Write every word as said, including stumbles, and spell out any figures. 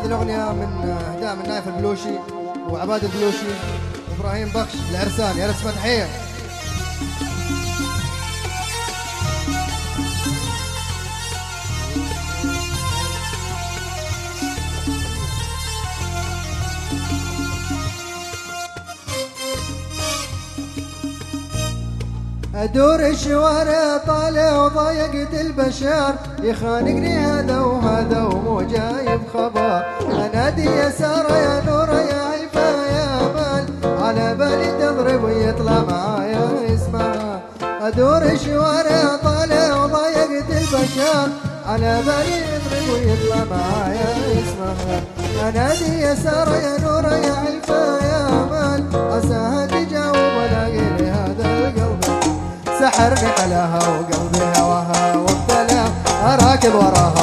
الأغنية من إهداء من نايف البلوشي وعباد البلوشي وإبراهيم بخش العرسان. يا رسمة تحية. أدور الشوارع طالع وضايقت البشر، يخانقني هذا وهذا ومو جايب خبر. أنادي يا سارة يا نورة يا عيفة يا مال، على بالي تضرب ويطلع معايا اسمها. أدور الشوارع طالع وضايقت البشر، على بالي يضرب ويطلع معايا اسمها. أنادي يا سارة يا نورة يا عيفة يا مال، عساها تجاوب ولاقي لي هذا القلب سحرني علىها وقلبي هواها وابتلى راكب وراها.